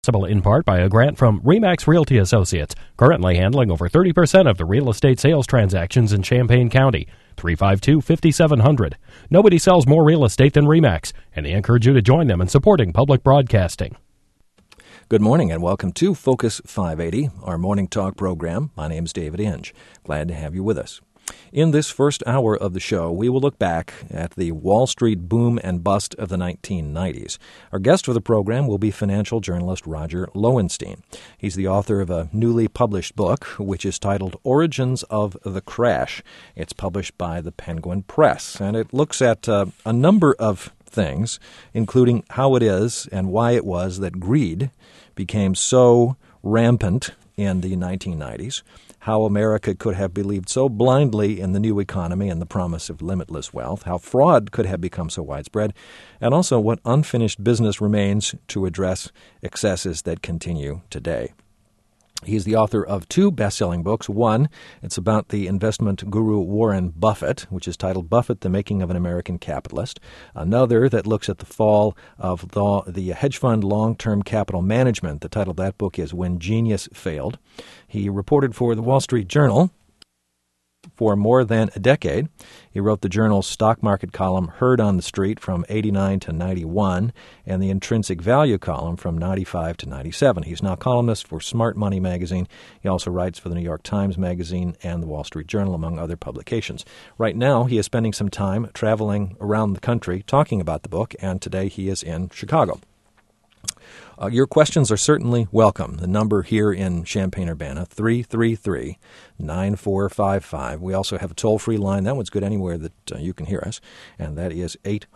Possible in part by a grant from RE/MAX Realty Associates, currently handling over 30% of the real estate sales transactions in Champaign County. 352-5700. Nobody sells more real estate than RE/MAX, and they encourage you to join them in supporting public broadcasting. Good morning and welcome to Focus 580, our morning talk program. My name is David Inge. Glad to have you with us. In this first hour of the show, we will look back at the Wall Street boom and bust of the 1990s. Our guest for the program will be financial journalist Roger Lowenstein. He's the author of a newly published book, which is titled Origins of the Crash. It's published by the Penguin Press, and it looks at a number of things, including how it is and why it was that greed became so rampant in the 1990s, how America could have believed so blindly in the new economy and the promise of limitless wealth, how fraud could have become so widespread, and also what unfinished business remains to address excesses that continue today. He's the author of two best-selling books. One, it's about the investment guru Warren Buffett, which is titled Buffett, The Making of an American Capitalist. Another that looks at the fall of the hedge fund long-term capital management. The title of that book is When Genius Failed. He reported for the Wall Street Journal for more than a decade. He wrote the journal's stock market column, Heard on the Street, from 89 to 91, and the intrinsic value column from 95 to 97. He's now columnist for Smart Money magazine. He also writes for the New York Times magazine and the Wall Street Journal, among other publications. Right now, he is spending some time traveling around the country talking about the book, and today he is in Chicago. Your questions are certainly welcome. The number here in Champaign-Urbana, 333-9455. We also have a toll-free line. That one's good anywhere that you can hear us, and that is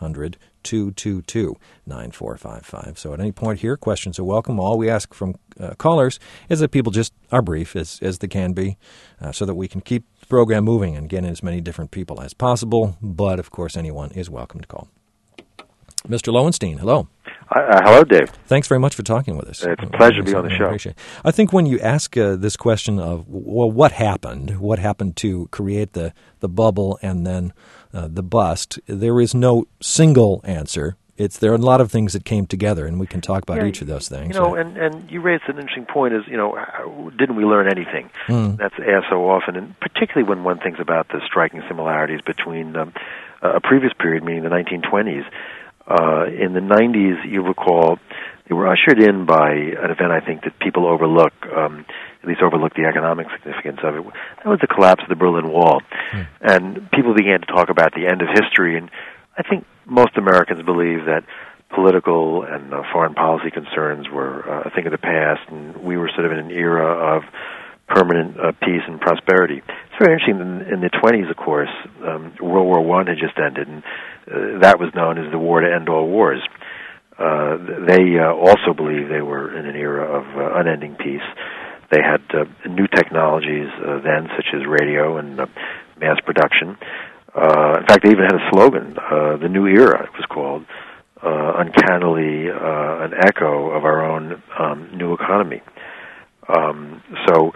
800-222-9455. So at any point here, questions are welcome. All we ask from callers is that people just are brief as they can be, so that we can keep the program moving and get in as many different people as possible. But, of course, anyone is welcome to call. Mr. Lowenstein, hello. Hello, Dave. Thanks very much for talking with us. It's a pleasure to be on the show. I think when you ask this question of, well, what happened to create the bubble and then the bust, there is no single answer. There are a lot of things that came together, and we can talk about each of those things. And you raised an interesting point is, didn't we learn anything? That's asked so often, and particularly when one thinks about the striking similarities between a previous period, meaning the 1920s. In the 90s, you recall, they were ushered in by an event I think that people overlook, at least overlook the economic significance of it. That was the collapse of the Berlin Wall. And people began to talk about the end of history, and I think most Americans believe that political and foreign policy concerns were a thing of the past, and we were sort of in an era of permanent peace and prosperity. It's very interesting. In the 20s, of course, World War I had just ended, and that was known as the war to end all wars. They also believed they were in an era of unending peace. They had new technologies then, such as radio and mass production. In fact, they even had a slogan, the New Era, it was called, uncannily an echo of our own new economy. So,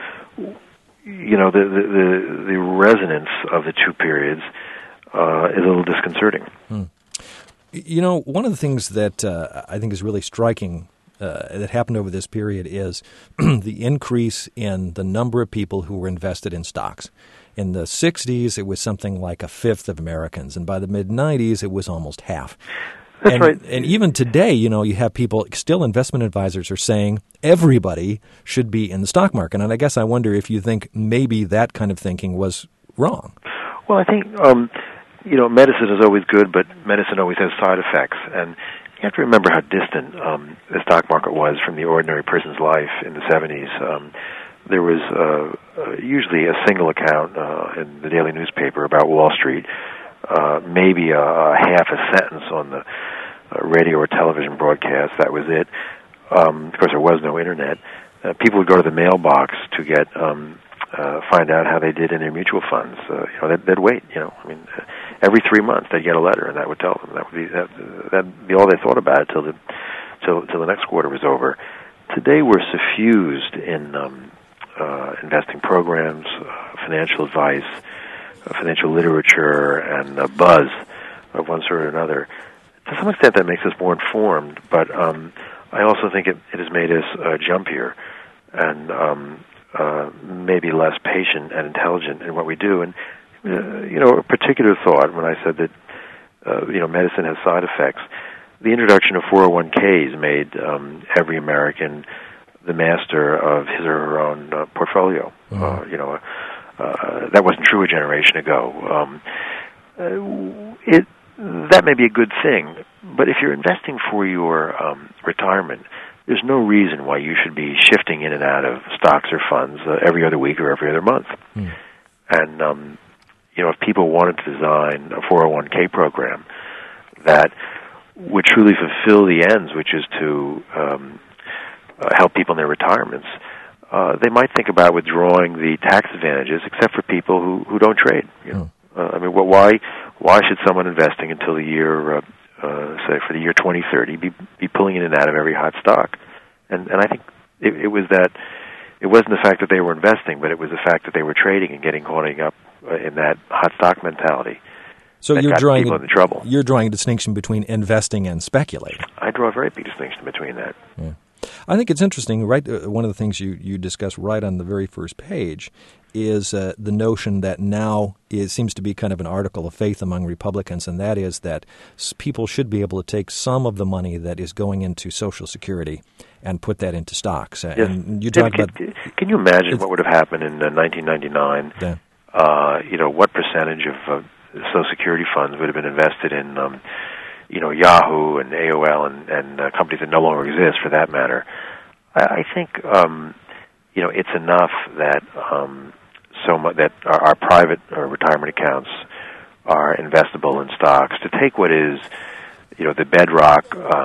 the resonance of the two periods is a little disconcerting. One of the things that I think is really striking that happened over this period is the increase in the number of people who were invested in stocks. In the 60s, it was something like a fifth of Americans, and by the mid-90s, it was almost half. That's right. And even today, you have people, still investment advisors are saying everybody should be in the stock market. And I guess I wonder if you think maybe that kind of thinking was wrong. Well, I think, medicine is always good, but medicine always has side effects. And you have to remember how distant the stock market was from the ordinary person's life in the 70s. There was usually a single account in the daily newspaper about Wall Street, maybe a half a sentence on the radio or television broadcast. That was it. Of course, there was no internet. People would go to the mailbox to get find out how they did in their mutual funds. They'd wait. Every 3 months they'd get a letter, and that would tell them. That'd be all they thought about till the next quarter was over. Today we're suffused in investing programs, financial advice, financial literature, and buzz of one sort or another. To some extent, that makes us more informed, but I also think it has made us jumpier and maybe less patient and intelligent in what we do. And a particular thought when I said that medicine has side effects. The introduction of 401ks made every American the master of his or her own portfolio. That wasn't true a generation ago. That may be a good thing, but if you're investing for your retirement, there's no reason why you should be shifting in and out of stocks or funds every other week or every other month. And if people wanted to design a 401k program that would truly fulfill the ends, which is to help people in their retirements, they might think about withdrawing the tax advantages, except for people who don't trade. Why should someone investing until the year, say for the year 2030, be pulling in and out of every hot stock? And I think it was that. It wasn't the fact that they were investing, but it was the fact that they were trading and getting caught up in that hot stock mentality. So you're drawing trouble. You're drawing a distinction between investing and speculating. I draw a very big distinction between that. Yeah. I think it's interesting, right? One of the things you discuss right on the very first page is the notion that now seems to be kind of an article of faith among Republicans, and that is that people should be able to take some of the money that is going into Social Security and put that into stocks. Yes. And you talk about. Can you imagine what would have happened in 1999? Yeah. What percentage of Social Security funds would have been invested in, Yahoo and AOL and companies that no longer exist, for that matter? I think, it's enough that that our private retirement accounts are investable in stocks to take what is, the bedrock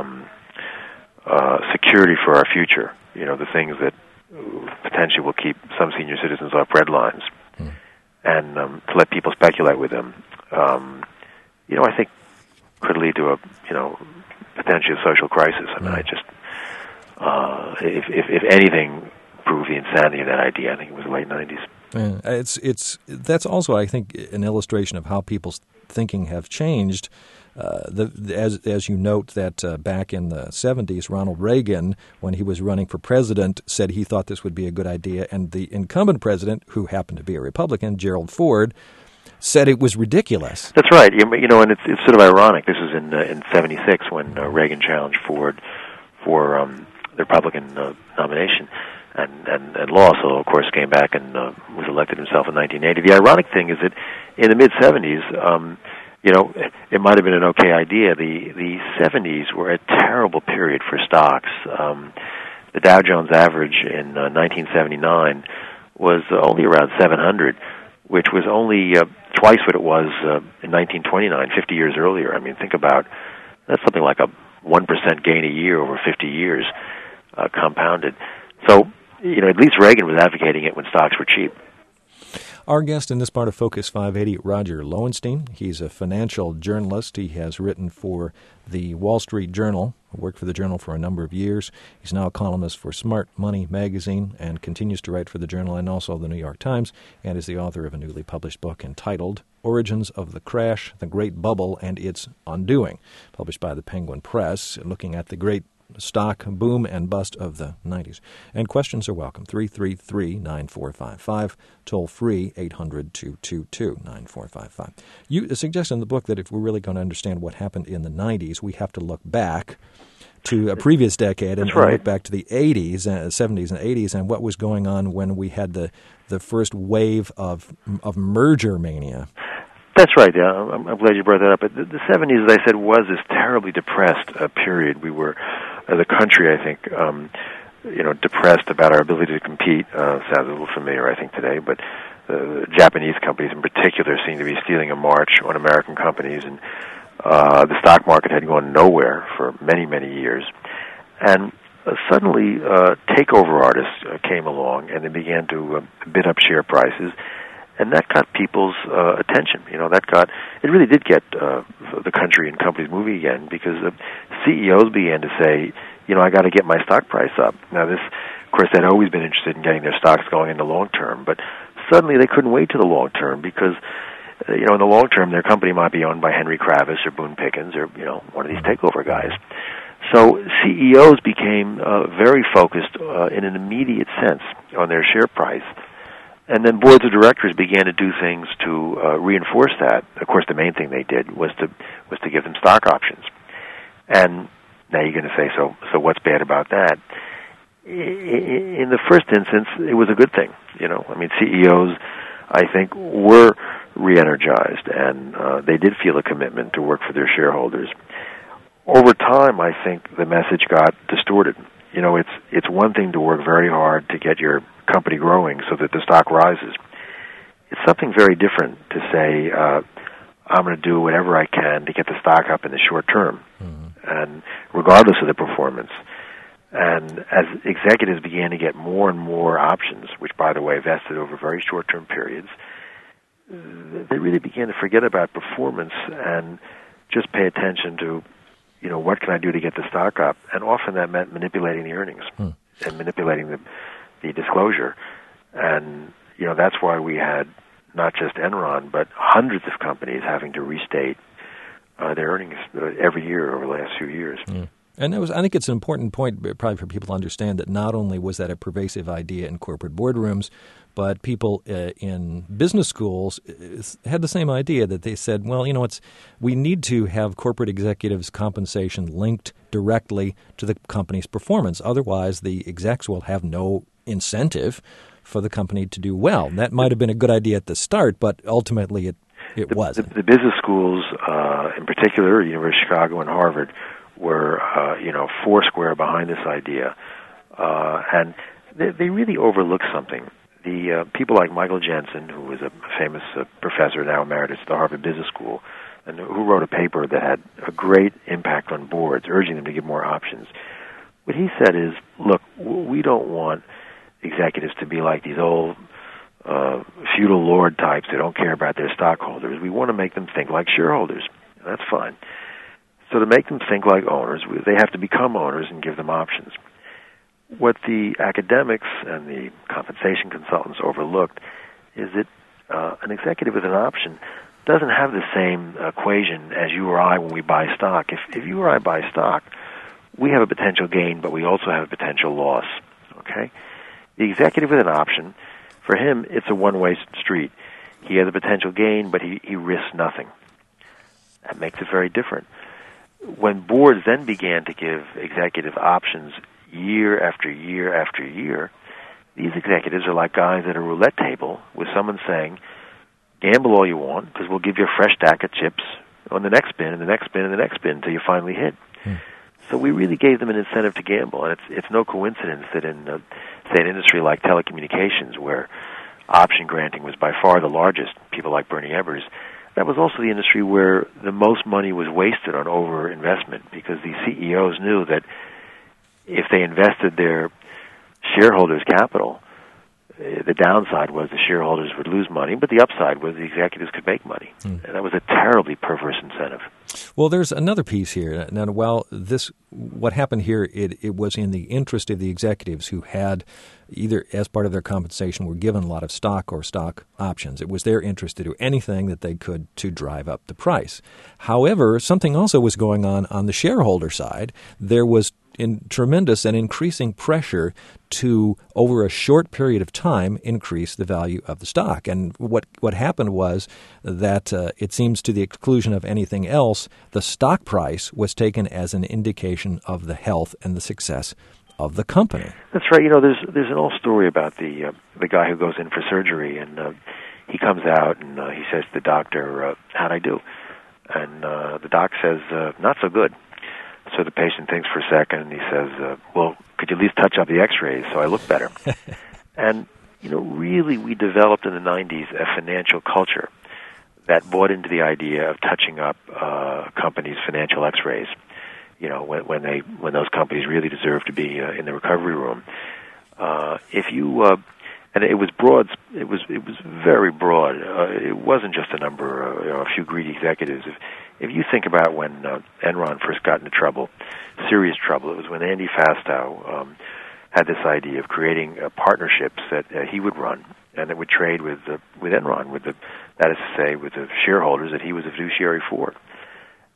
security for our future. The things that potentially will keep some senior citizens off red lines, and to let people speculate with them. I think could lead to a potentially a social crisis. I mean, if anything proved the insanity of that idea, I think it was the late 90s. That's also, I think, an illustration of how people's thinking have changed. As you note that back in the 70s, Ronald Reagan, when he was running for president, said he thought this would be a good idea, and the incumbent president, who happened to be a Republican, Gerald Ford, said it was ridiculous. That's right. And it's sort of ironic. This was in '76 when Reagan challenged Ford for the Republican nomination, and Law also, of course, came back and was elected himself in 1980. The ironic thing is that in the mid-'70s, it might have been an okay idea. The 70s were a terrible period for stocks. The Dow Jones average in 1979 was only around 700, which was only twice what it was in 1929, 50 years earlier. I mean, think about that's something like a 1% gain a year over 50 years compounded. So, at least Reagan was advocating it when stocks were cheap. Our guest in this part of Focus 580, Roger Lowenstein. He's a financial journalist. He has written for the Wall Street Journal, worked for the Journal for a number of years. He's now a columnist for Smart Money magazine and continues to write for the Journal and also the New York Times, and is the author of a newly published book entitled Origins of the Crash, the Great Bubble, and Its Undoing, published by the Penguin Press, looking at the great stock boom and bust of the 90s. And questions are welcome. 333-9455, toll free 800-222-9455. You suggest in the book that if we're really going to understand what happened in the 90s, we have to look back to a previous decade and look back to the 80s, 70s and 80s, and what was going on when we had the first wave of merger mania. That's right. Yeah, I'm glad you brought that up. But the 70s, as I said, was this terribly depressed period. We were, as a country, I think, depressed about our ability to compete. Sounds a little familiar, I think, today. But Japanese companies, in particular, seemed to be stealing a march on American companies, and the stock market had gone nowhere for many, many years. And suddenly, takeover artists came along, and they began to bid up share prices. And that got people's attention. It really did get the country and companies moving again, because CEOs began to say, I got to get my stock price up. Now, this, of course, they'd always been interested in getting their stocks going in the long term, but suddenly they couldn't wait to the long term because, in the long term, their company might be owned by Henry Kravis or Boone Pickens or, one of these takeover guys. So CEOs became very focused in an immediate sense on their share price. And then boards of directors began to do things to reinforce that. Of course, the main thing they did was to give them stock options. And now you're going to say, so what's bad about that? In the first instance, it was a good thing. I mean, CEOs, I think, were re-energized, and they did feel a commitment to work for their shareholders. Over time, I think the message got distorted. It's one thing to work very hard to get your company growing so that the stock rises. It's something very different to say, I'm going to do whatever I can to get the stock up in the short term, and regardless of the performance. And as executives began to get more and more options, which, by the way, vested over very short-term periods, they really began to forget about performance and just pay attention to, what can I do to get the stock up? And often that meant manipulating the earnings and manipulating the disclosure. And, that's why we had not just Enron, but hundreds of companies having to restate their earnings every year over the last few years. And I think it's an important point probably for people to understand that not only was that a pervasive idea in corporate boardrooms, but people in business schools had the same idea, that they said, well, we need to have corporate executives' compensation linked directly to the company's performance. Otherwise, the execs will have no incentive for the company to do well. And that might have been a good idea at the start, but ultimately it wasn't. The business schools, in particular, University of Chicago and Harvard, were, foursquare behind this idea. And they really overlooked something. The people like Michael Jensen, who was a famous professor now emeritus at the Harvard Business School, and who wrote a paper that had a great impact on boards, urging them to give more options. What he said is, look, we don't want executives to be like these old feudal lord types that don't care about their stockholders. We want to make them think like shareholders. And that's fine. So to make them think like owners, they have to become owners and give them options. What the academics and the compensation consultants overlooked is that an executive with an option doesn't have the same equation as you or I when we buy stock. If you or I buy stock, we have a potential gain, but we also have a potential loss. Okay? The executive with an option, for him, it's a one-way street. He has a potential gain, but he risks nothing. That makes it very different. When boards then began to give executive options year after year after year, these executives are like guys at a roulette table with someone saying, gamble all you want because we'll give you a fresh stack of chips on the next spin and the next spin and the next spin until you finally hit. So we really gave them an incentive to gamble, and it's no coincidence that in, say, an industry like telecommunications, where option granting was by far the largest, people like Bernie Ebbers, that was also the industry where the most money was wasted on over-investment, because the CEOs knew that if they invested their shareholders' capital, the downside was the shareholders would lose money, but the upside was the executives could make money. And that was a terribly perverse incentive. Well, there's another piece here. Now, while what happened here, it was in the interest of the executives who had, either as part of their compensation, were given a lot of stock or stock options. It was their interest to do anything that they could to drive up the price. However, something also was going on the shareholder side. There was tremendous and increasing pressure to, over a short period of time, increase the value of the stock. And what happened was that it seems, to the exclusion of anything else, the stock price was taken as an indication of the health and the success of the company. That's right. There's an old story about the guy who goes in for surgery, and he comes out and he says to the doctor, "How'd I do?" And the doc says, "Not so good." So the patient thinks for a second, and he says, well, could you at least touch up the x-rays so I look better? And, really we developed in the 90s a financial culture that bought into the idea of touching up companies' financial x-rays, when those companies really deserve to be in the recovery room. And it was broad. It was very broad. It wasn't just a few greedy executives. If you think about when Enron first got into trouble, serious trouble, it was when Andy Fastow had this idea of creating partnerships that he would run and that would trade with Enron, that is to say, with the shareholders that he was a fiduciary for.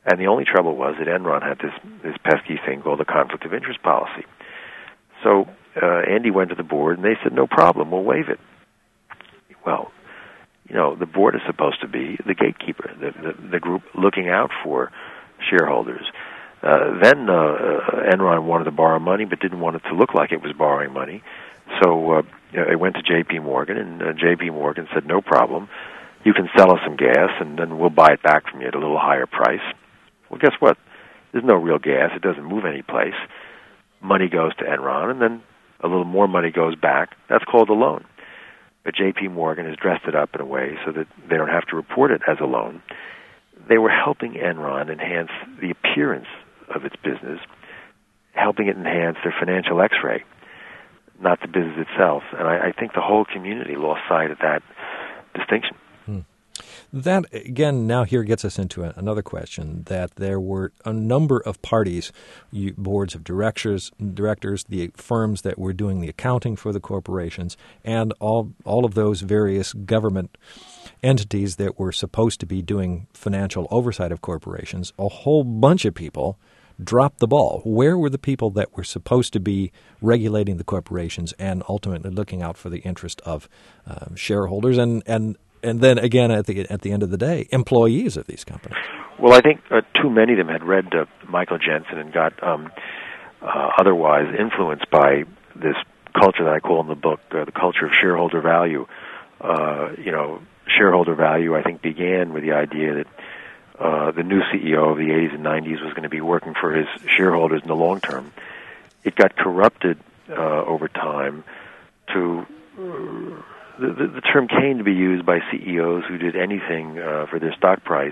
And the only trouble was that Enron had this pesky thing called the conflict of interest policy. So Andy went to the board, and they said, no problem, we'll waive it. Well, the board is supposed to be the gatekeeper, the group looking out for shareholders. Then Enron wanted to borrow money, but didn't want it to look like it was borrowing money. So it went to J.P. Morgan, and J.P. Morgan said, no problem. You can sell us some gas, and then we'll buy it back from you at a little higher price. Well, guess what? There's no real gas. It doesn't move any place. Money goes to Enron, and then a little more money goes back. That's called a loan. But J.P. Morgan has dressed it up in a way so that they don't have to report it as a loan. They were helping Enron enhance the appearance of its business, helping it enhance their financial x-ray, not the business itself. And I think the whole community lost sight of that distinction. That, again, now here gets us into another question, that there were a number of parties, boards of directors, the firms that were doing the accounting for the corporations, and all of those various government entities that were supposed to be doing financial oversight of corporations. A whole bunch of people dropped the ball. Where were the people that were supposed to be regulating the corporations and ultimately looking out for the interest of shareholders and then again, at the end of the day, employees of these companies? Well, I think too many of them had read Michael Jensen and got otherwise influenced by this culture that I call in the book the culture of shareholder value. Shareholder value, I think, began with the idea that the new CEO of the 80s and 90s was going to be working for his shareholders in the long term. It got corrupted over time to... The term came to be used by CEOs who did anything for their stock price.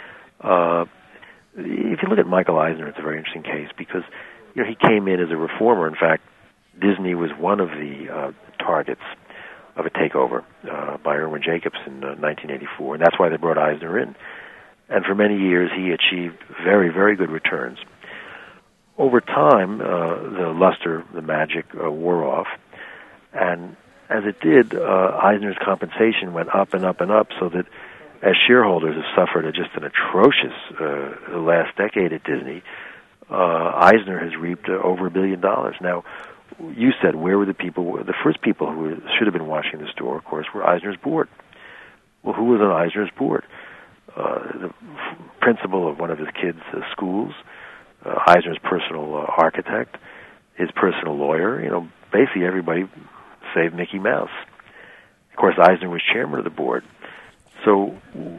If you look at Michael Eisner, it's a very interesting case because he came in as a reformer. In fact, Disney was one of the targets of a takeover by Irwin Jacobs in 1984, and that's why they brought Eisner in. And for many years, he achieved very, very good returns. Over time, the luster, the magic, wore off, and as it did, Eisner's compensation went up and up and up, so that as shareholders have suffered just an atrocious last decade at Disney, Eisner has reaped over $1 billion. Now, you said, where were the people? The first people who should have been watching the store, of course, were Eisner's board. Well, who was on Eisner's board? The principal of one of his kids' schools, Eisner's personal architect, his personal lawyer, basically everybody save Mickey Mouse. Of course, Eisner was chairman of the board. So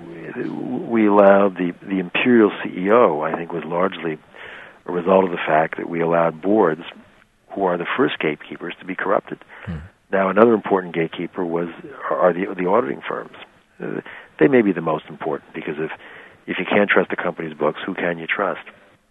we allowed the imperial CEO, I think, was largely a result of the fact that we allowed boards, who are the first gatekeepers, to be corrupted. Now, another important gatekeeper are the auditing firms. They may be the most important, because if you can't trust the company's books, who can you trust?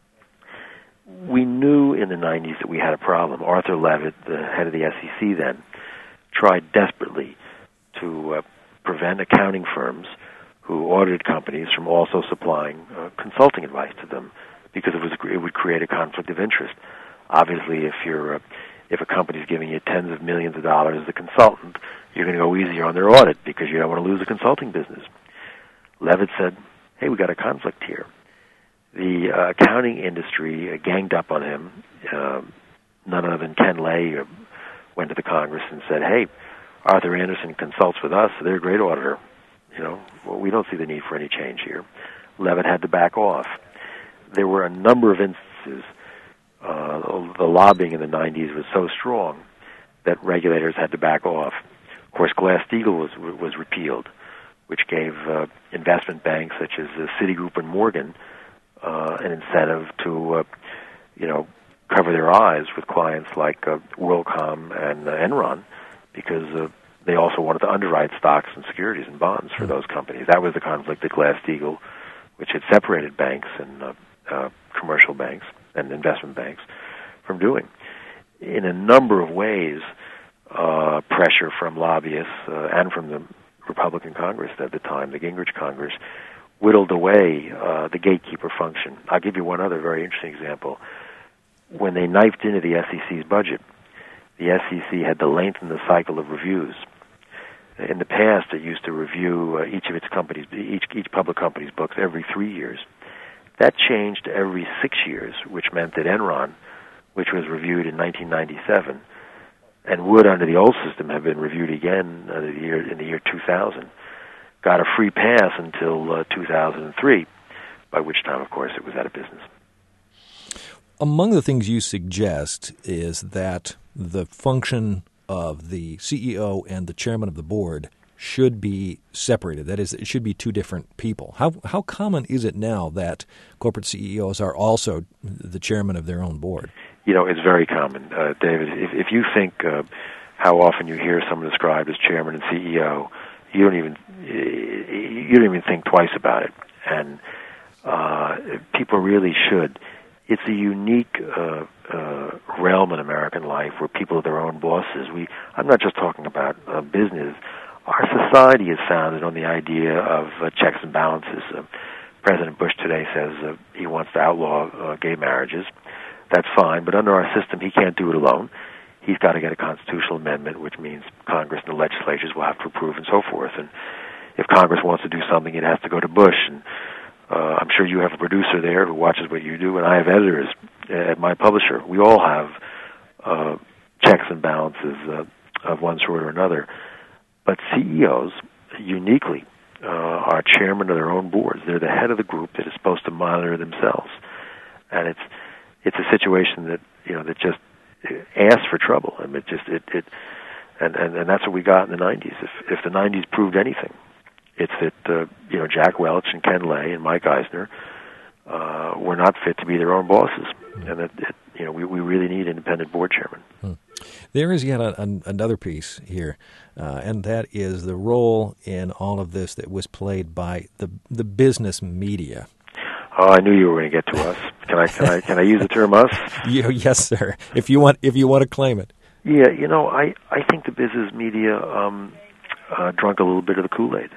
We knew in the 90s that we had a problem. Arthur Levitt, the head of the SEC then, tried desperately to prevent accounting firms who audited companies from also supplying consulting advice to them, because it would create a conflict of interest. Obviously, if a company's giving you tens of millions of dollars as a consultant, you're going to go easier on their audit because you don't want to lose the consulting business. Levitt said, hey, we got a conflict here. The accounting industry ganged up on him. None other than Ken Lay went to the Congress and said, hey, Arthur Andersen consults with us, so they're a great auditor. Well, we don't see the need for any change here. Levitt had to back off. There were a number of instances. The lobbying in the 90s was so strong that regulators had to back off. Of course, Glass-Steagall was repealed, which gave investment banks such as Citigroup and Morgan an incentive to, cover their eyes with clients like WorldCom and Enron, because they also wanted to underwrite stocks and securities and bonds for those companies. That was the conflict at Glass-Steagall, which had separated banks and commercial banks and investment banks from doing. In a number of ways, pressure from lobbyists and from the Republican Congress at the time, the Gingrich Congress, whittled away the gatekeeper function. I'll give you one other very interesting example. When they knifed into the SEC's budget, the SEC had to lengthen the cycle of reviews. In the past, it used to review each public company's books every 3 years. That changed every 6 years, which meant that Enron, which was reviewed in 1997, and would, under the old system, have been reviewed again in the year 2000, got a free pass until 2003, by which time, of course, it was out of business. Among the things you suggest is that the function of the CEO and the chairman of the board should be separated. That is, it should be two different people. How common is it now that corporate CEOs are also the chairman of their own board? It's very common, David. If you think how often you hear someone described as chairman and CEO, you don't even think twice about it. And people really should. It's a unique realm in American life where people are their own bosses. I'm not just talking about business. Our society is founded on the idea of checks and balances. President Bush today says he wants to outlaw gay marriages. That's fine, but under our system, he can't do it alone. He's got to get a constitutional amendment, which means Congress and the legislatures will have to approve and so forth. And if Congress wants to do something, it has to go to Bush. And I'm sure you have a producer there who watches what you do, and I have editors at my publisher. We all have checks and balances of one sort or another. But CEOs, uniquely, are chairman of their own boards. They're the head of the group that is supposed to monitor themselves. And it's a situation that just asks for trouble. I mean, and that's what we got in the 90s. If the 90s proved anything, it's that Jack Welch and Ken Lay and Mike Eisner were not fit to be their own bosses, and that we really need independent board chairmen. There is yet another piece here, and that is the role in all of this that was played by the business media. Oh, I knew you were going to get to us. Can I use the term us? Yes, sir. If you want to claim it. Yeah, I think the business media drunk a little bit of the Kool-Aid.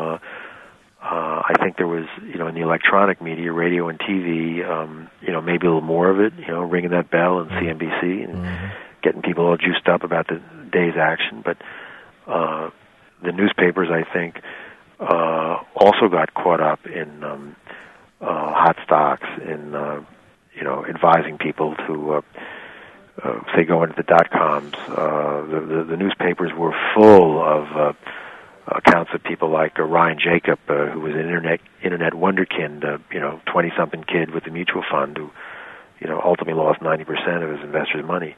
I think there was, in the electronic media, radio and TV, maybe a little more of it, ringing that bell and CNBC and getting people all juiced up about the day's action. But the newspapers, I think, also got caught up in hot stocks, in advising people to say go into the dot-coms. The newspapers were full of accounts of people like Ryan Jacob, who was an internet wonderkind, 20-something kid with a mutual fund who, ultimately lost 90% of his investors' money.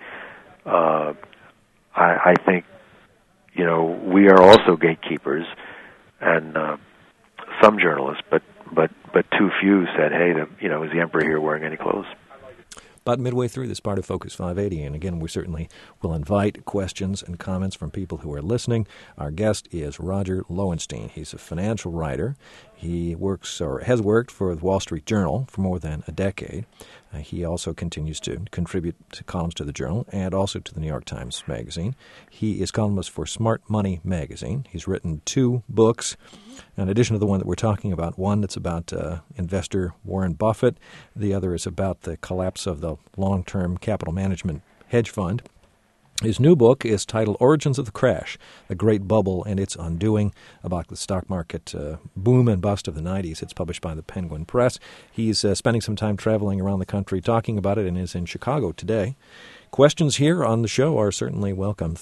I think, we are also gatekeepers, and some journalists, but too few said, hey, is the emperor here wearing any clothes? About midway through this part of Focus 580, and again, we certainly will invite questions and comments from people who are listening. Our guest is Roger Lowenstein. He's a financial writer. He works or has worked for the Wall Street Journal for more than a decade. He also continues to contribute to columns to the Journal and also to the New York Times Magazine. He is columnist for Smart Money Magazine. He's written 2 books, in addition to the one that we're talking about. One that's about investor Warren Buffett. The other is about the collapse of the long-term capital management hedge fund. His new book is titled Origins of the Crash, The Great Bubble and Its Undoing, about the stock market boom and bust of the 90s. It's published by the Penguin Press. He's spending some time traveling around the country talking about it and is in Chicago today. Questions here on the show are certainly welcome,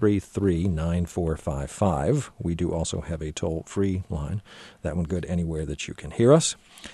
333-9455. We do also have a toll-free line. That one good anywhere that you can hear us,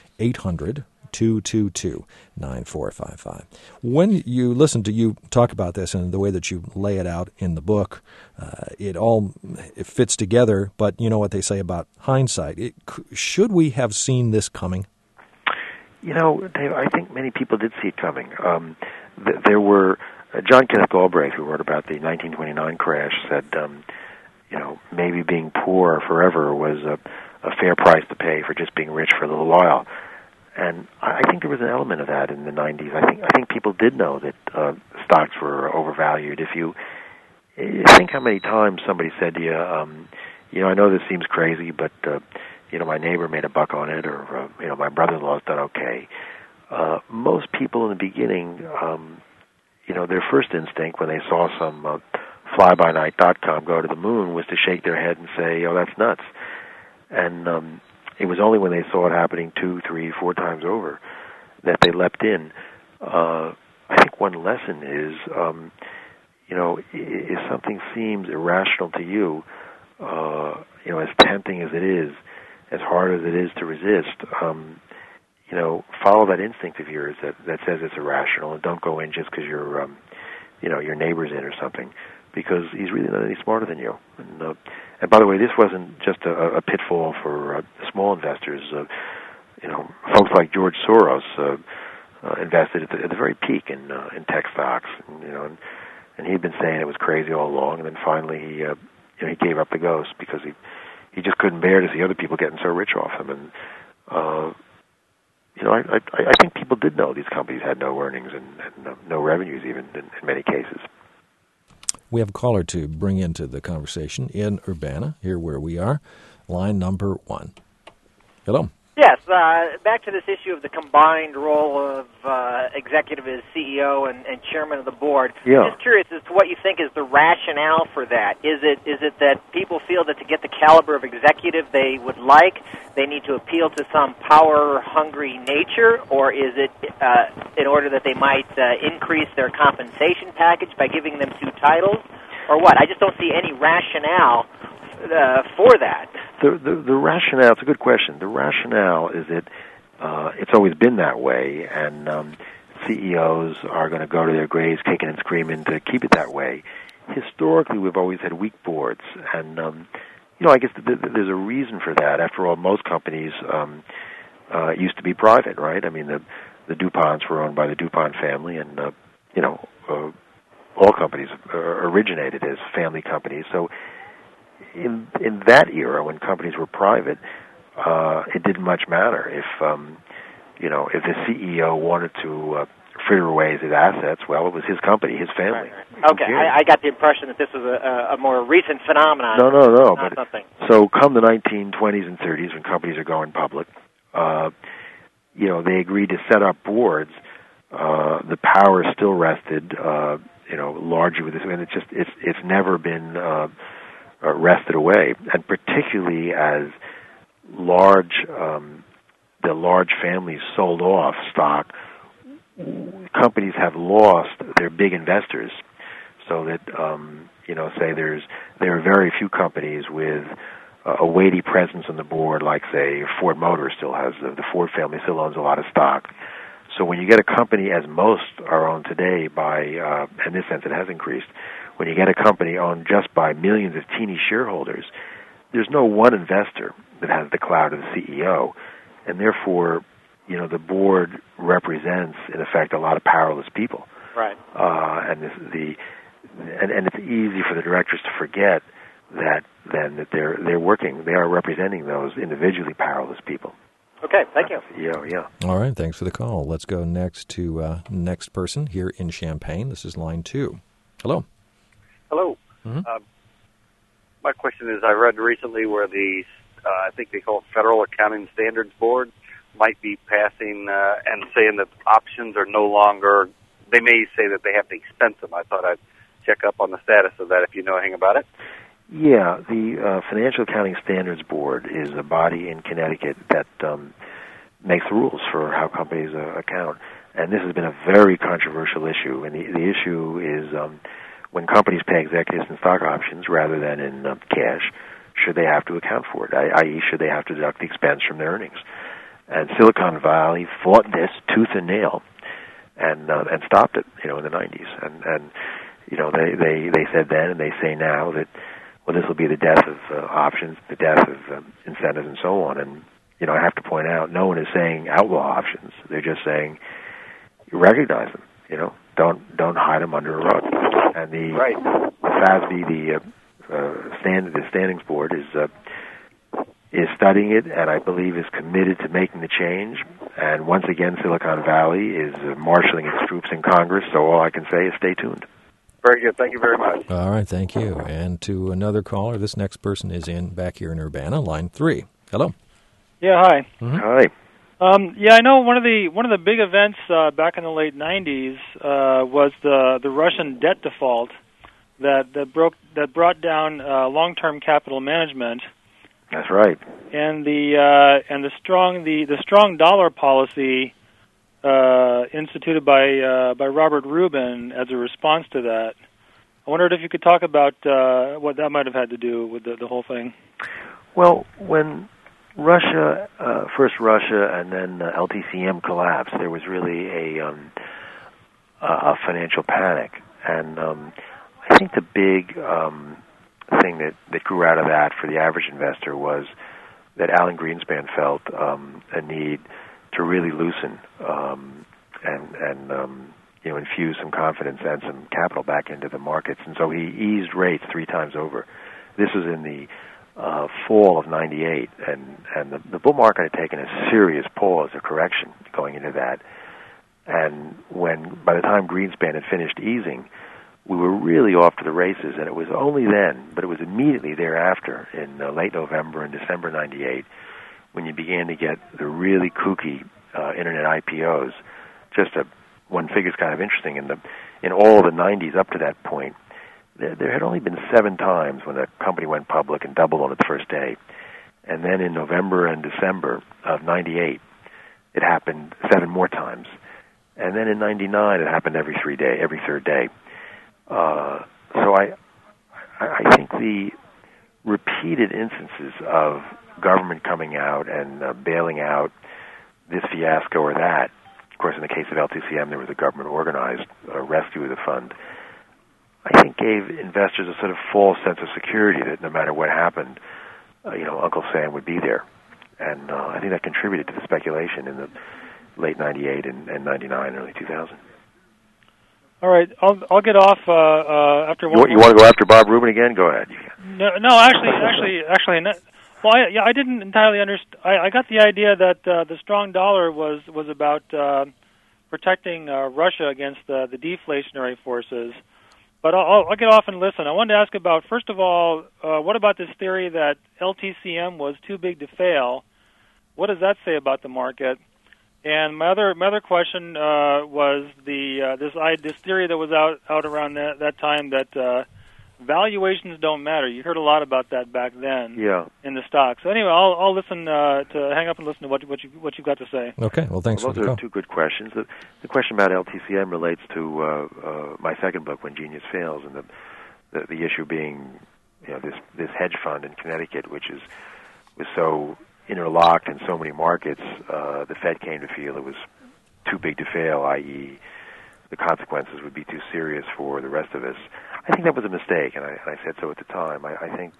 800-222-9455. When you listen to you talk about this and the way that you lay it out in the book, it fits together, but you know what they say about hindsight. Should we have seen this coming? Dave, I think many people did see it coming. There were John Kenneth Galbraith, who wrote about the 1929 crash, said, maybe being poor forever was a fair price to pay for just being rich for a little while. And I think there was an element of that in the 90s. I think people did know that stocks were overvalued. If you think how many times somebody said to you, I know this seems crazy, but my neighbor made a buck on it, or my brother-in-law's done okay. Most people in the beginning, their first instinct when they saw some flybynight.com go to the moon was to shake their head and say, "Oh, that's nuts." And it was only when they saw it happening 2, 3, 4 times over that they leapt in. I think one lesson is, if something seems irrational to you, as tempting as it is, as hard as it is to resist, follow that instinct of yours that says it's irrational, and don't go in just because your neighbor's in or something, because he's really not any smarter than you. And by the way, this wasn't just a pitfall for small investors. Folks like George Soros invested at the very peak in tech stocks, and he'd been saying it was crazy all along, and then finally he gave up the ghost because he just couldn't bear to see other people getting so rich off him. And I think people did know these companies had no earnings and no revenues, even in many cases. We have a caller to bring into the conversation in Urbana, here where we are. Line number 1. Hello. Yes, back to this issue of the combined role of executive as CEO and chairman of the board. Yeah. I'm just curious as to what you think is the rationale for that. Is it that people feel that to get the caliber of executive they would like, they need to appeal to some power-hungry nature, or is it in order that they might increase their compensation package by giving them 2 titles, or what? I just don't see any rationale for that. The rationale, it's a good question. The rationale is that it's always been that way, and CEOs are going to go to their graves kicking and screaming to keep it that way. Historically, we've always had weak boards, and I guess there's a reason for that. After all, most companies used to be private, right? I mean, the DuPonts were owned by the DuPont family, and all companies originated as family companies. So in that era, when companies were private, it didn't much matter if the CEO wanted to fritter away his assets. Well, it was his company, his family. Right. Okay, I got the impression that this was a more recent phenomenon. No. But something. So, come the 1920s and 30s, when companies are going public, they agreed to set up boards. The power still rested, largely with this, and it's never been wrested away, and particularly as the large families sold off stock, companies have lost their big investors, so that there are very few companies with a weighty presence on the board, like say Ford Motors still has, the Ford family still owns a lot of stock. So when you get a company, as most are owned today by, in this sense it has increased, when you get a company owned just by millions of teeny shareholders, there's no one investor that has the clout of the CEO, and therefore, the board represents, in effect, a lot of powerless people. Right. And it's easy for the directors to forget that they are representing those individually powerless people. Okay, thank you. Yeah. All right, thanks for the call. Let's go next to next person here in Champaign. This is line 2. Hello. Hello. Mm-hmm. My question is, I read recently where I think they call it Federal Accounting Standards Board, might be passing and saying that options are no longer, they may say that they have to expense them. I thought I'd check up on the status of that if you know anything about it. Yeah, the Financial Accounting Standards Board is a body in Connecticut that makes rules for how companies account. And this has been a very controversial issue. And the issue is when companies pay executives in stock options rather than in cash, should they have to account for it, i.e., should they have to deduct the expense from their earnings? And Silicon Valley fought this tooth and nail and stopped it, in the 90s. And they said then and they say now that, well, this will be the death of options, the death of incentives, and so on. And, I have to point out, no one is saying outlaw options. They're just saying you recognize them, don't hide them under a rug. And the FASB, the Standings Board, is studying it, and I believe is committed to making the change. And once again, Silicon Valley is marshaling its troops in Congress, so all I can say is stay tuned. Very good. Thank you very much. All right, thank you. And to another caller, this next person is back here in Urbana, line 3. Hello. Yeah, hi. Mm-hmm. Hi. I know one of the big events back in the late 90s was the Russian debt default that brought down long-term capital management That's right. And the strong dollar policy instituted by Robert Rubin as a response to that. I wondered if you could talk about what that might have had to do with the whole thing. Well, when Russia, first Russia, and then LTCM collapsed, there was really a financial panic, and I think the big thing that grew out of that for the average investor was that Alan Greenspan felt a need to really loosen and infuse some confidence and some capital back into the markets, and so he eased rates 3 times over. This was in the fall of '98, and the bull market had taken a serious pause, a correction going into that. And by the time Greenspan had finished easing, we were really off to the races, and it was only then, but it was immediately thereafter, in late November and December '98, when you began to get the really kooky internet IPOs. One figure's kind of interesting. In all the '90s up to that point, there had only been 7 times when a company went public and doubled on its first day. And then in November and December of '98, it happened 7 more times. And then in '99, it happened every third day. So I think the repeated instances of government coming out and bailing out this fiasco or that. Of course, in the case of LTCM, there was a government-organized rescue of the fund. I think gave investors a sort of false sense of security that no matter what happened, Uncle Sam would be there. And I think that contributed to the speculation in the late '98 and '99, early 2000. All right, I'll get off after one. You want to go after Bob Rubin again? Go ahead. No, actually, not. Well, I didn't entirely understand. I got the idea that the strong dollar was about protecting Russia against the deflationary forces. But I'll get off and listen. I wanted to ask about, first of all, what about this theory that LTCM was too big to fail? What does that say about the market? And my other question was this theory that was out around that time that valuations don't matter. You heard a lot about that back then in the stock. So anyway, I'll listen to hang up and listen to what you've got to say. Okay, well, thanks for the call. Those are 2 good questions. The question about LTCM relates to my second book, When Genius Fails, and the issue being this hedge fund in Connecticut, which was so interlocked in so many markets, the Fed came to feel it was too big to fail, i.e., the consequences would be too serious for the rest of us. I think that was a mistake, and I said so at the time. I think,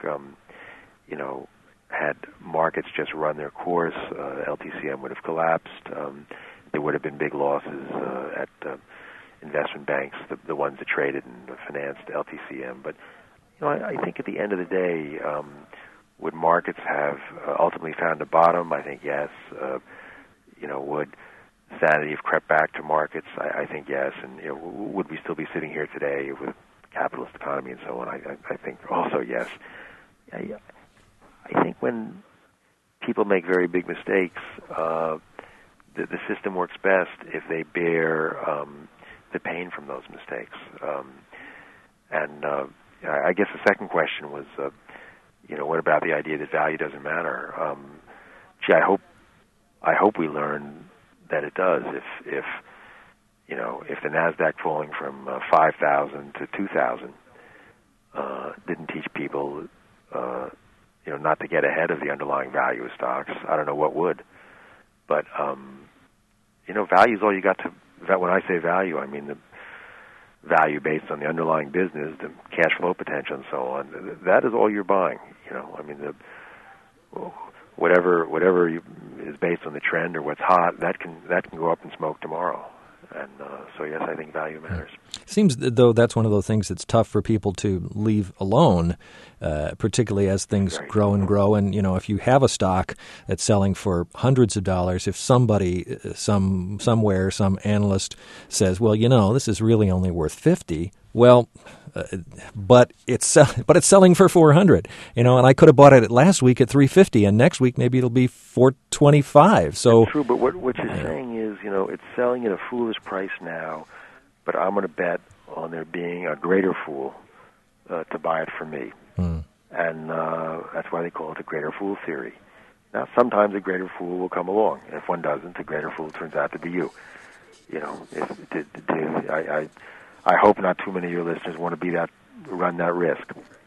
had markets just run their course, LTCM would have collapsed. There would have been big losses at investment banks, the ones that traded and financed LTCM. But I think at the end of the day, would markets have ultimately found a bottom? I think yes. Would sanity have crept back to markets? I think yes. And would we still be sitting here today with a capitalist economy and so on? I think also yes. I think when people make very big mistakes, the system works best if they bear the pain from those mistakes. And I guess the second question was, what about the idea that value doesn't matter? I hope we learn that it does. If the Nasdaq falling from 5,000 to 2,000 didn't teach people, not to get ahead of the underlying value of stocks, I don't know what would. But value is all you got to. When I say value, I mean the value based on the underlying business, the cash flow potential, and so on. That is all you're buying. Whatever is based on the trend or what's hot, that can go up in smoke tomorrow. And so, yes, I think value matters. Seems though that's one of those things that's tough for people to leave alone, particularly as things grow and grow. And, if you have a stock that's selling for hundreds of dollars, if somebody, somewhere, some analyst says, well, this is really only worth 50, well, but it's selling for 400, and I could have bought it last week at 350, and next week maybe it'll be 425. So that's true, but what you're saying is, it's selling at a foolish price now, but I'm going to bet on there being a greater fool to buy it from me. And that's why they call it the greater fool theory. Now, sometimes a greater fool will come along. If one doesn't, the greater fool turns out to be you. You know, I hope not too many of your listeners want to run that risk.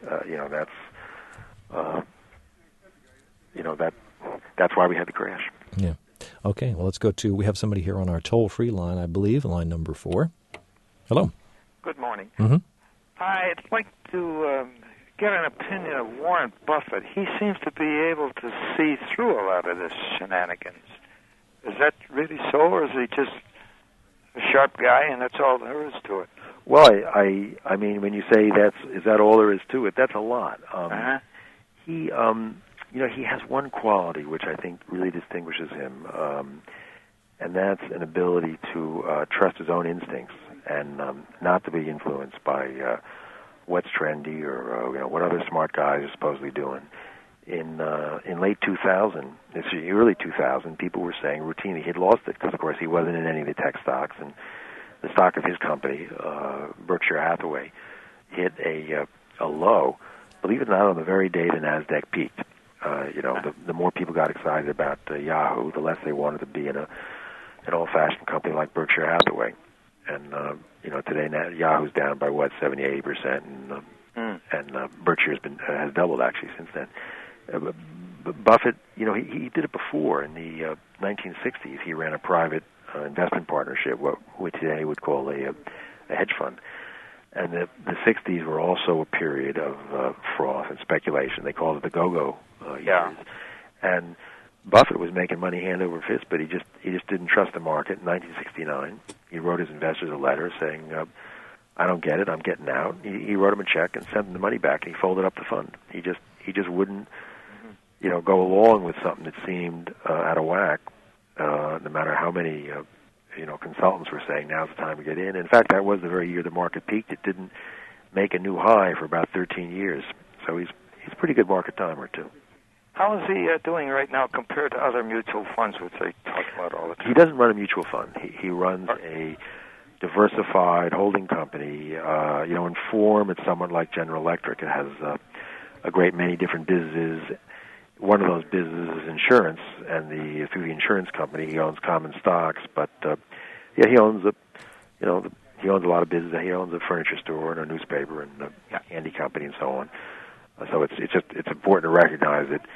That's why we had the crash. Yeah. Okay. Well, let's go to. We have somebody here on our toll-free line, I believe, line number 4. Hello. Good morning. Mm-hmm. I'd like to get an opinion of Warren Buffett. He seems to be able to see through a lot of this shenanigans. Is that really so, or is he just a sharp guy and that's all there is to it? Well, I mean, when you say is that all there is to it, that's a lot. He he has one quality which I think really distinguishes him, and that's an ability to trust his own instincts and not to be influenced by what's trendy or what other smart guys are supposedly doing. In late 2000, early 2000, people were saying routinely he'd lost it because, of course, he wasn't in any of the tech stocks, and the stock of his company, Berkshire Hathaway, hit a low. Believe it or not, on the very day the Nasdaq peaked. The more people got excited about Yahoo, the less they wanted to be in an old-fashioned company like Berkshire Hathaway. And today Yahoo's down by 70-80%, and Berkshire has doubled actually since then. Buffett, he did it before in the 1960s. He ran a private investment partnership, what we today would call a hedge fund. And the 60s were also a period of froth and speculation. They called it the go-go years. And Buffett was making money hand over fist, but he just didn't trust the market. In 1969, he wrote his investors a letter saying, "I don't get it. I'm getting out." He wrote them a check and sent them the money back, and he folded up the fund. He just wouldn't, go along with something that seemed out of whack, no matter how many consultants were saying now's the time to get in. In fact, that was the very year the market peaked. It didn't make a new high for about 13 years. So he's a pretty good market timer too. How is he doing right now compared to other mutual funds, which they talk about all the time? He doesn't run a mutual fund. He runs a diversified holding company. In form, it's somewhat like General Electric. It has a great many different businesses. One of those businesses is insurance, and through the insurance company, he owns common stocks. But he owns he owns a lot of businesses. He owns a furniture store and a newspaper and a candy company and so on. So it's important to recognize that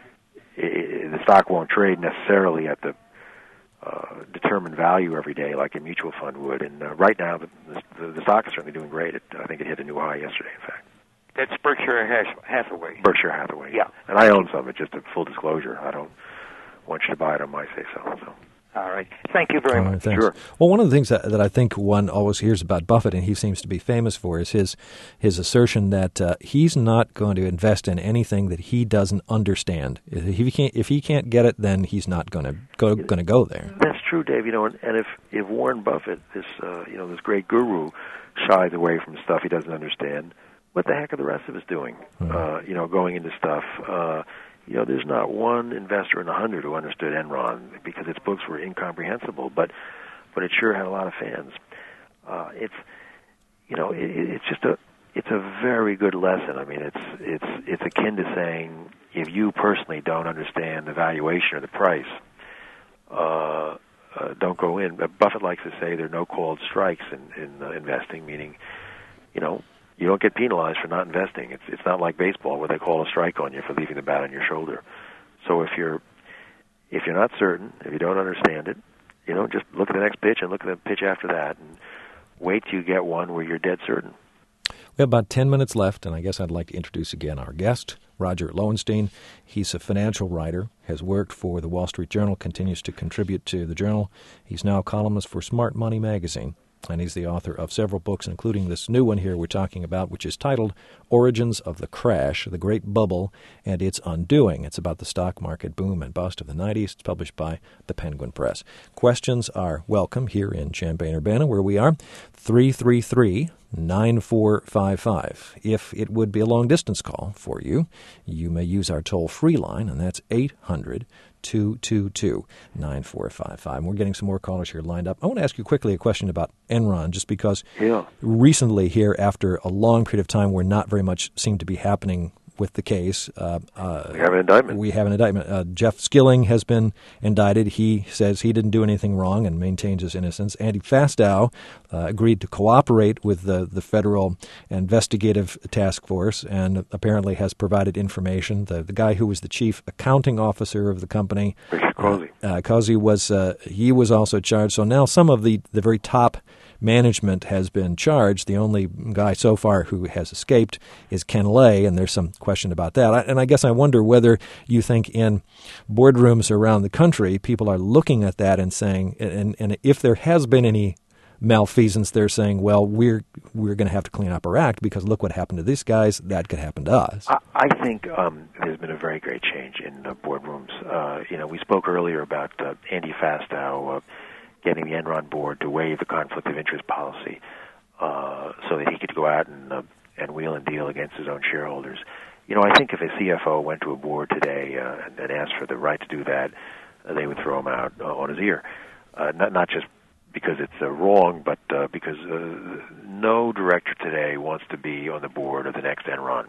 the stock won't trade necessarily at the determined value every day like a mutual fund would. And right now, the stock is certainly doing great. I think it hit a new high yesterday, in fact. That's Berkshire Hathaway. Berkshire Hathaway. Yeah. And I own some of it, just a full disclosure. I don't want you to buy it on my say-so. All right. Thank you very much. Thanks. Sure. Well, one of the things that I think one always hears about Buffett, and he seems to be famous for, is his assertion that he's not going to invest in anything that he doesn't understand. If he can't get it, then he's not going to go there. That's true, Dave. And if Warren Buffett, this great guru, shies away from stuff he doesn't understand, what the heck are the rest of us doing? Going into stuff. There's not one investor in 100 who understood Enron because its books were incomprehensible, but it sure had a lot of fans. It's a very good lesson. I mean, it's akin to saying if you personally don't understand the valuation or the price, don't go in. But Buffett likes to say there are no called strikes in investing, meaning, you don't get penalized for not investing. It's not like baseball where they call a strike on you for leaving the bat on your shoulder. So if you're not certain, if you don't understand it, just look at the next pitch and look at the pitch after that, and wait till you get one where you're dead certain. We have about 10 minutes left, and I guess I'd like to introduce again our guest, Roger Lowenstein. He's a financial writer, has worked for the Wall Street Journal, continues to contribute to the Journal. He's now a columnist for Smart Money magazine. And he's the author of several books, including this new one here we're talking about, which is titled Origins of the Crash, the Great Bubble, and Its Undoing. It's about the stock market boom and bust of the 90s. It's published by the Penguin Press. Questions are welcome here in Champaign-Urbana, where we are, 333-9455. If it would be a long-distance call for you, you may use our toll-free line, and that's 800-222-9455. We're getting some more callers here lined up. I want to ask you quickly a question about Enron, just because recently here, after a long period of time where not very much seemed to be happening with the case. We have an indictment. Jeff Skilling has been indicted. He says he didn't do anything wrong and maintains his innocence. Andy Fastow agreed to cooperate with the federal investigative task force and apparently has provided information. The guy who was the chief accounting officer of the company, Cozy, was also charged. So now some of the very top management has been charged. The only guy so far who has escaped is Ken Lay, and there's some question about that. And I guess I wonder whether you think in boardrooms around the country, people are looking at that and saying, and if there has been any malfeasance, they're saying, well, we're going to have to clean up our act because look what happened to these guys. That could happen to us. I think there's been a very great change in boardrooms. We spoke earlier about Andy Fastow getting the Enron board to waive the conflict of interest policy so that he could go out and wheel and deal against his own shareholders. I think if a CFO went to a board today and asked for the right to do that, they would throw him out on his ear. Not just because it's wrong, but because no director today wants to be on the board of the next Enron.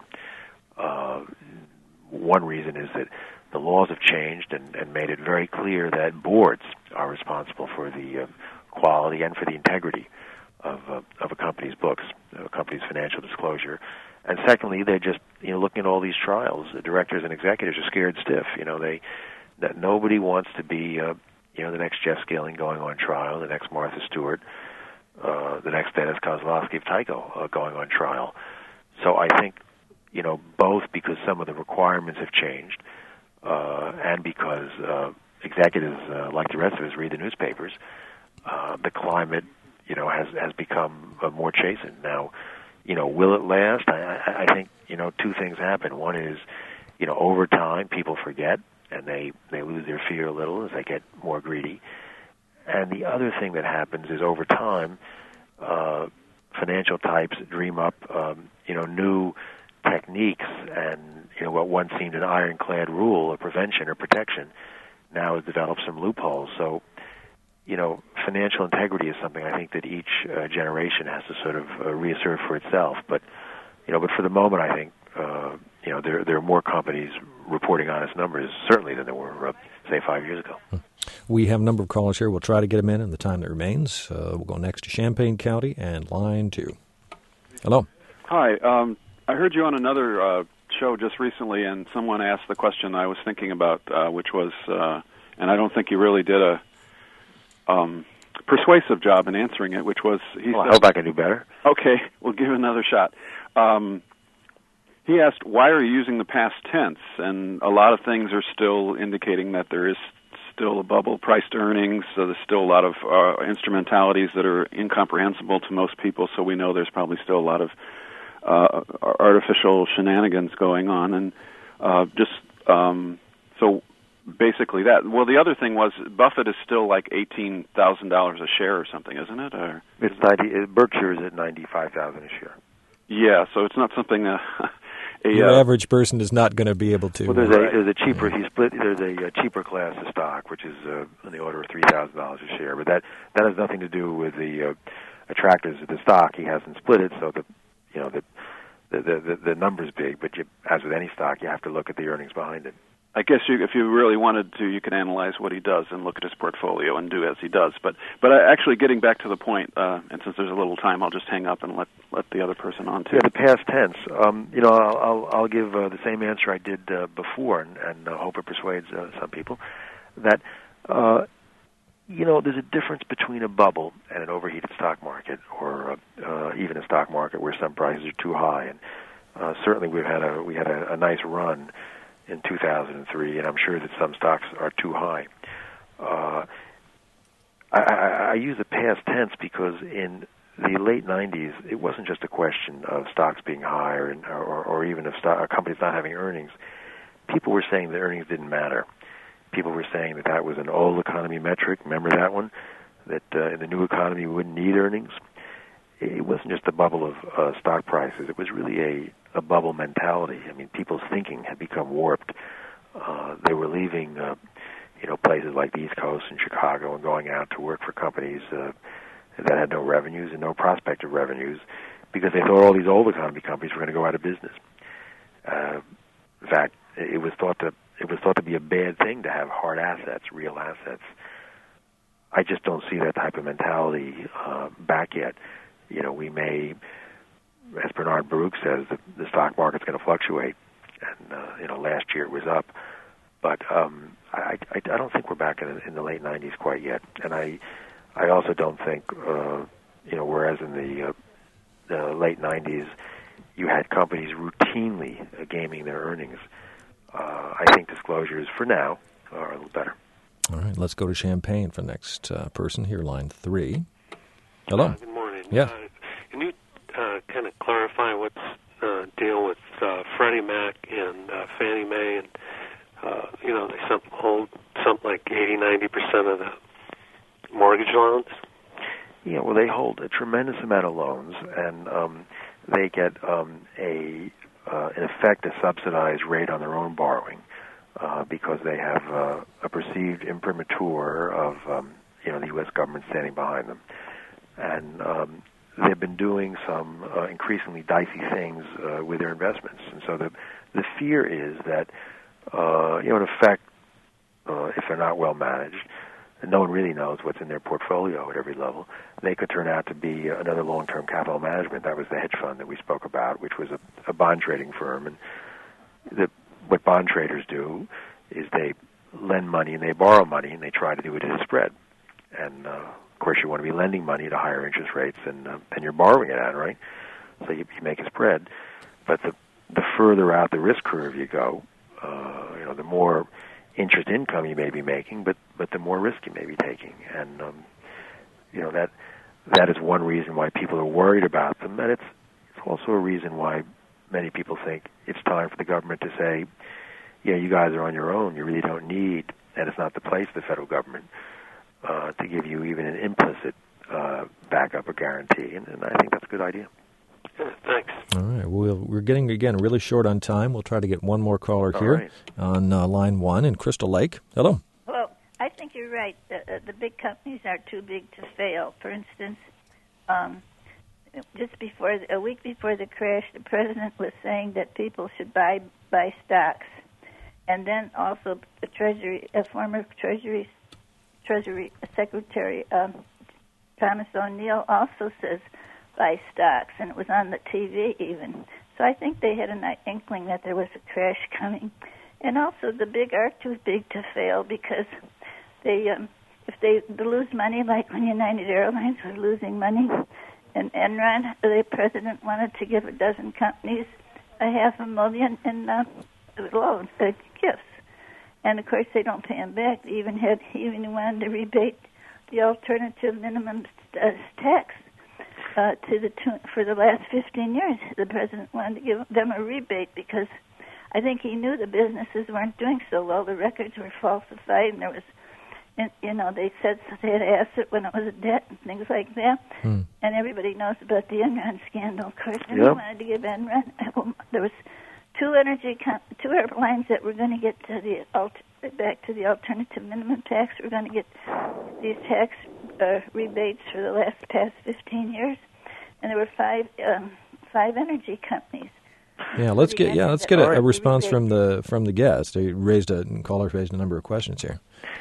One reason is that the laws have changed and made it very clear that boards are responsible for the quality and for the integrity of a company's books, a company's financial disclosure. And secondly, they're just looking at all these trials. The directors and executives are scared stiff. That nobody wants to be the next Jeff Skilling going on trial, the next Martha Stewart, the next Dennis Kozlowski of Tyco going on trial. So I think both because some of the requirements have changed. And because executives, like the rest of us, read the newspapers, the climate, has become more chastened. Now, will it last? I think, two things happen. One is, over time, people forget, and they lose their fear a little as they get more greedy. And the other thing that happens is, over time, financial types dream up, new techniques, and what once seemed an ironclad rule of prevention or protection now has developed some loopholes. So, financial integrity is something I think that each generation has to sort of reassert for itself. But for the moment, I think there are more companies reporting honest numbers certainly than there were, say, 5 years ago. We have a number of callers here. We'll try to get them in the time that remains. We'll go next to Champaign County and line 2. Hello. Hi. I heard you on another show just recently, and someone asked the question I was thinking about, which was, and I don't think you really did a persuasive job in answering it, which was... I hope I can do better. Okay, we'll give it another shot. He asked, why are you using the past tense? And a lot of things are still indicating that there is still a bubble, priced earnings, so there's still a lot of instrumentalities that are incomprehensible to most people, so we know there's probably still a lot of artificial shenanigans going on, and so basically that. Well, the other thing was Buffett is still like $18,000 a share or something, isn't it? Or it's Berkshire is at $95,000 a share. Yeah, so it's not something your average person is not going to be able to. Well, there's a cheaper. He split. There's a cheaper class of stock, which is in the order of $3,000 a share. But that has nothing to do with the attractors of the stock. He hasn't split it, so the number's big. But as with any stock, you have to look at the earnings behind it. I guess if you really wanted to, you could analyze what he does and look at his portfolio and do as he does. But actually, getting back to the point, and since there's a little time, I'll just hang up and let the other person on too. Yeah, the past tense. I'll give the same answer I did before, and hope it persuades some people that there's a difference between a bubble and an overheated stock market, or even a stock market where some prices are too high. And certainly, we had a nice run in 2003, and I'm sure that some stocks are too high. I use the past tense because in the late 90s, it wasn't just a question of stocks being high or even of companies not having earnings. People were saying that earnings didn't matter. People were saying that was an old economy metric. Remember that one? That in the new economy we wouldn't need earnings. It wasn't just a bubble of stock prices. It was really a bubble mentality. I mean, people's thinking had become warped. They were leaving, places like the East Coast and Chicago and going out to work for companies that had no revenues and no prospect of revenues because they thought all these old economy companies were going to go out of business. thought to be a bad thing to have hard assets, real assets. I just don't see that type of mentality back yet. We may, as Bernard Baruch says, the stock market's going to fluctuate, and last year it was up, but I don't think we're back in the late '90s quite yet, and I also don't think whereas in the late '90s you had companies routinely gaming their earnings. I think disclosures for now are a little better. All right, let's go to Champaign for the next person here, line 3. Hello. Good morning. Yeah. Can you kind of clarify what's deal with Freddie Mac and Fannie Mae, and they hold something like 80-90% of the mortgage loans? Yeah, well, they hold a tremendous amount of loans, and they get in effect a subsidized rate on their own borrowing because they have a perceived imprimatur of the U.S. government standing behind them, and they've been doing some increasingly dicey things with their investments, and so the fear is that in effect, if they're not well managed, and no one really knows what's in their portfolio at every level, they could turn out to be another long-term capital management. That was the hedge fund that we spoke about, which was a bond trading firm. And what bond traders do is they lend money and they borrow money, and they try to do it at a spread. And, of course, you want to be lending money to higher interest rates than you're borrowing it at, right? So you make a spread. But the further out the risk curve you go, the more interest income you may be making, but the more risk you may be taking, and that is one reason why people are worried about them, and it's also a reason why many people think it's time for the government to say, yeah, you guys are on your own, you really don't need, and it's not the place of the federal government to give you even an implicit backup or guarantee, and I think that's a good idea. Thanks. All right. We're getting, again, really short on time. We'll try to get one more caller here on line 1 in Crystal Lake. Hello. Well, I think you're right. The big companies are too big to fail. For instance, a week before the crash, the president was saying that people should buy stocks. And then also a former Treasury Secretary, Thomas O'Neill, also says buy stocks, and it was on the TV even. So I think they had an inkling that there was a crash coming. And also the big are too big to fail because if they lose money, like when United Airlines was losing money, and Enron, the president wanted to give a dozen companies $500,000 in loans, gifts. And, of course, they don't pay them back. He even wanted to rebate the alternative minimum tax for the last 15 years. The president wanted to give them a rebate because I think he knew the businesses weren't doing so well. The records were falsified, and there was, they said they had asset when it was a debt and things like that. And everybody knows about the Enron scandal, of course. And he wanted to give Enron. There was two airlines that were going to get to back to the alternative minimum tax. We're going to get these tax rebates for the past 15 years, and there were five energy companies. Yeah, let's get a response from the guest. Caller raised a number of questions here.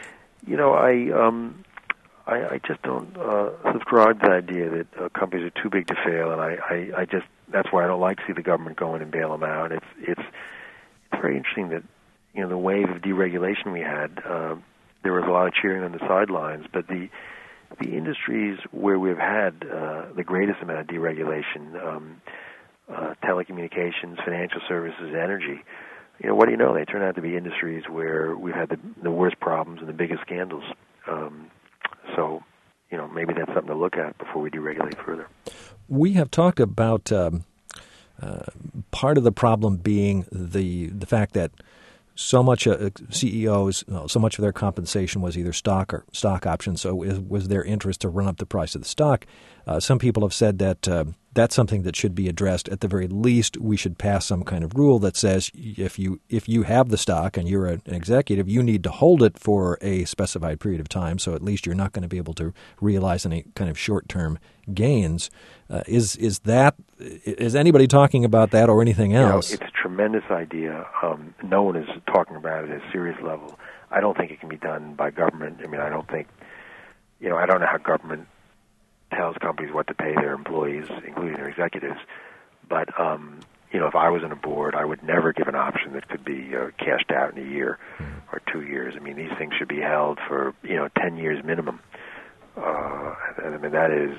I just don't subscribe to the idea that companies are too big to fail, and I just that's why I don't like to see the government go in and bail them out. It's very interesting that the wave of deregulation we had, there was a lot of cheering on the sidelines, but the industries where we've had the greatest amount of deregulation, telecommunications, financial services, energy, what do you know? They turn out to be industries where we've had the worst problems and the biggest scandals. So, maybe that's something to look at before we deregulate further. We have talked about part of the problem being the fact that so much CEOs, so much of their compensation was either stock or stock options. So it was their interest to run up the price of the stock. Some people have said that that's something that should be addressed. At the very least, we should pass some kind of rule that says if you have the stock and you're an executive, you need to hold it for a specified period of time, so at least you're not going to be able to realize any kind of short-term gains. Is anybody talking about that or anything else? It's a tremendous idea. No one is talking about it at a serious level. I don't think it can be done by government. I mean, I don't know how government tells companies what to pay their employees, including their executives. But, if I was on a board, I would never give an option that could be cashed out in a year or 2 years. I mean, these things should be held for, 10 years minimum. I mean, that is,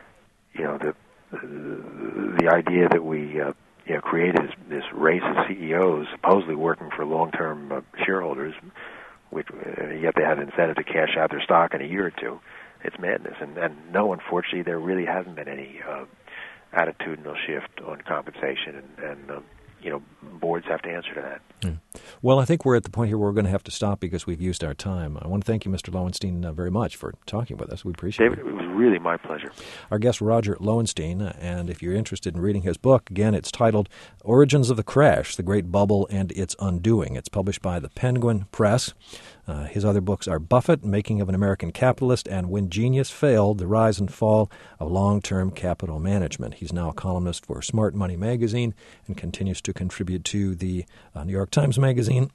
the idea that we, created this race of CEOs supposedly working for long-term shareholders, which yet they had an incentive to cash out their stock in a year or two. It's madness, and no, unfortunately, there really hasn't been any attitudinal shift on compensation, and boards have to answer to that. Yeah. Well, I think we're at the point here where we're going to have to stop because we've used our time. I want to thank you, Mr. Lowenstein, very much for talking with us. We appreciate it. David, it was really my pleasure. Our guest, Roger Lowenstein, and if you're interested in reading his book, again, it's titled Origins of the Crash, The Great Bubble and Its Undoing. It's published by the Penguin Press. His other books are Buffett, Making of an American Capitalist, and When Genius Failed, The Rise and Fall of Long-Term Capital Management. He's now a columnist for Smart Money magazine and continues to contribute to the New York Times magazine,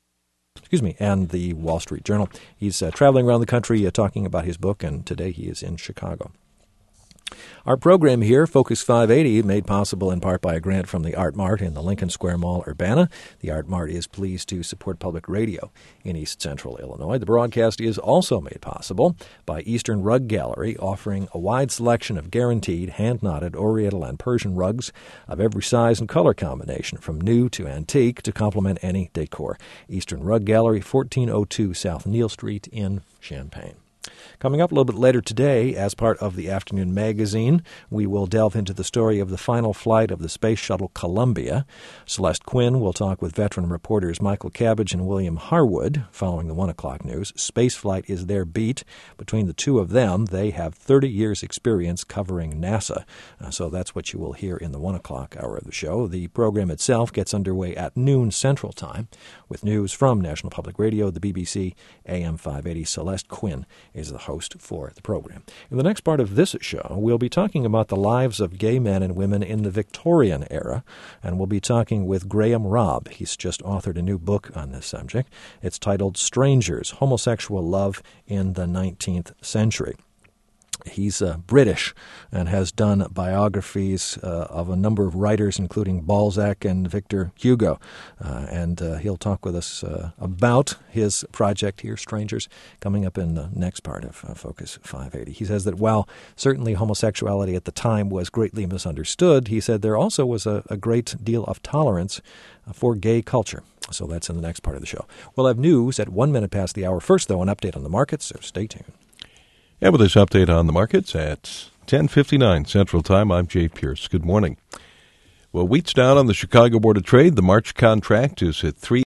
and the Wall Street Journal. He's traveling around the country talking about his book, and today he is in Chicago. Our program here, Focus 580, made possible in part by a grant from the Art Mart in the Lincoln Square Mall, Urbana. The Art Mart is pleased to support public radio in East Central Illinois. The broadcast is also made possible by Eastern Rug Gallery, offering a wide selection of guaranteed, hand-knotted, Oriental and Persian rugs of every size and color combination, from new to antique, to complement any decor. Eastern Rug Gallery, 1402 South Neal Street in Champaign. Coming up a little bit later today, as part of the Afternoon Magazine, we will delve into the story of the final flight of the Space Shuttle Columbia. Celeste Quinn will talk with veteran reporters Michael Cabbage and William Harwood following the 1 o'clock news. Spaceflight is their beat. Between the two of them, they have 30 years' experience covering NASA. So that's what you will hear in the 1 o'clock hour of the show. The program itself gets underway at noon Central Time with news from National Public Radio, the BBC, AM 580. Celeste Quinn is the host for the program. In the next part of this show, we'll be talking about the lives of gay men and women in the Victorian era, and we'll be talking with Graham Robb. He's just authored a new book on this subject. It's titled Strangers, Homosexual Love in the 19th Century. He's British and has done biographies of a number of writers, including Balzac and Victor Hugo. And he'll talk with us about his project here, Strangers, coming up in the next part of Focus 580. He says that while certainly homosexuality at the time was greatly misunderstood, he said there also was a great deal of tolerance for gay culture. So that's in the next part of the show. We'll have news at 1 minute past the hour. First, though, an update on the markets, so stay tuned. And with this update on the markets at 10:59 Central Time, I'm Jay Pierce. Good morning. Well, wheat's down on the Chicago Board of Trade. The March contract is at